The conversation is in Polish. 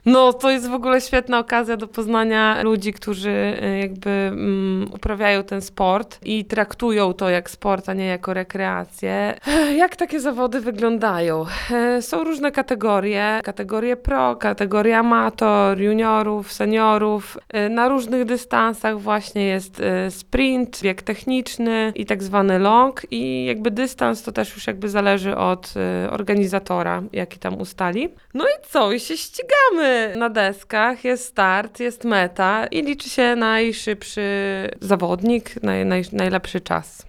No, to jest w ogóle świetna okazja do poznania ludzi, którzy jakby uprawiają ten sport i traktują to jak sport, a nie jako rekreację. Jak takie zawody wyglądają? Są różne kategorie. Kategorie pro, kategoria amator, juniorów, seniorów. Na różnych dystansach właśnie jest sprint, bieg techniczny i tak zwany long. I jakby dystans to też już jakby zależy od organizatora, jaki tam ustali. No i co? I się ścigamy na deskach, jest start, jest meta i liczy się najszybszy zawodnik, najlepszy czas.